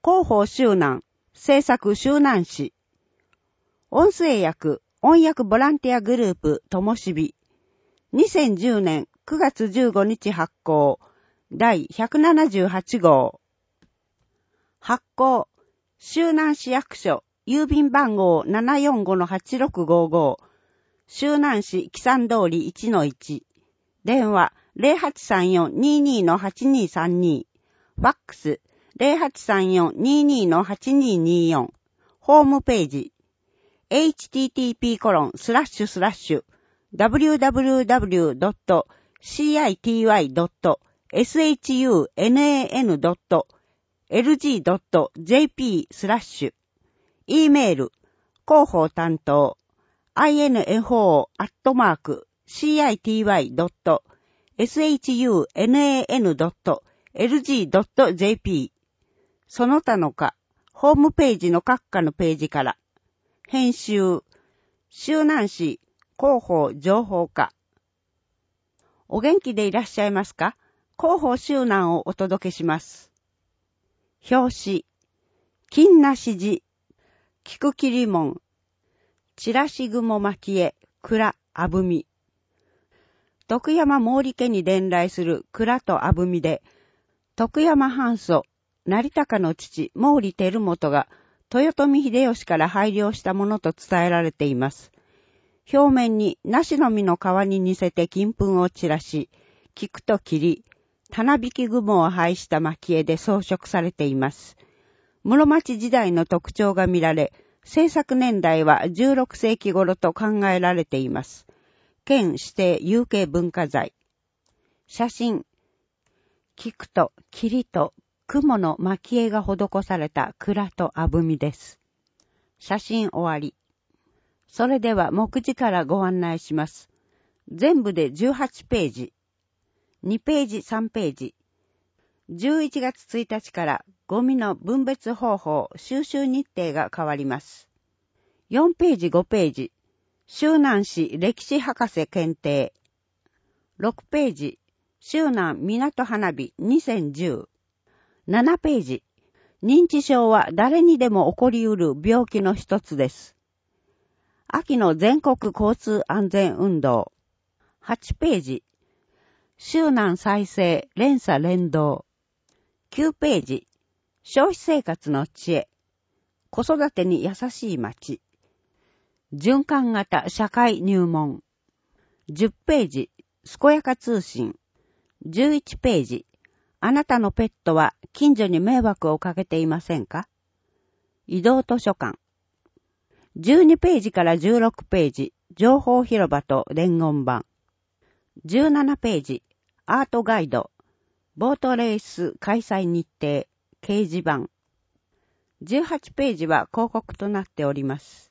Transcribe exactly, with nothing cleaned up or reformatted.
広報周南、制作周南市。音声訳、音訳ボランティアグループ、ともしび。にせんじゅうねんくがつじゅうごにち発行、だいひゃくななじゅうはちごう。発行、周南市役所、郵便番号 ななよんごのはちろくごご、周南市木山通り いちのいち。電話 ゼロはちさんよんにーにーのはちにーさんに。ファックス ゼロはちさんよんにーにーのはちにーにーよん。ホームページ エイチティーティーピーコロンスラッシュスラッシュダブリューダブリューダブリュードットシーアイティーワイドットエスエイチユーエヌエーエヌドットエルジードットジェーピースラッシュ。e メール広報担当 アイエヌエフオー アットマーク シーアイティーワイドットエスエイチユーエヌエーエヌドットエルジードットジェーピー。その他のか、ホームページの各課のページから。編集、周南市広報情報課。お元気でいらっしゃいますか？広報周南をお届けします。表紙、金なし字、菊切り門、チラシ雲蒔絵、蔵、あぶみ。徳山毛利家に伝来する蔵とあぶみで、徳山藩祖、成高の父、毛利輝元が、豊臣秀吉から拝領したものと伝えられています。表面に梨の実の皮に似せて金粉を散らし、菊と霧、たなびき雲を配した蒔絵で装飾されています。室町時代の特徴が見られ、制作年代はじゅうろくせいき頃と考えられています。県指定有形文化財。写真。菊と霧と雲の蒔絵が施された蔵とあぶみです。写真終わり。それでは目次からご案内します。全部でじゅうはちページ。にページさんページ。じゅういちがつついたちからゴミの分別方法、収集日程が変わります。よんページごページ。周南市歴史博士検定。ろくページ。周南港花火にせんじゅう。ななページ。認知症は誰にでも起こりうる病気の一つです。秋の全国交通安全運動。はちページ。周南再生連鎖連動。きゅうページ。消費生活の知恵。子育てに優しい街。循環型社会入門。じゅっページ。健やか通信。じゅういちページ。あなたのペットは近所に迷惑をかけていませんか？移動図書館。じゅうにページからじゅうろくページ。情報広場と伝言板。じゅうななページ。アートガイド。ボートレース開催日程。掲示板。じゅうはちページは広告となっております。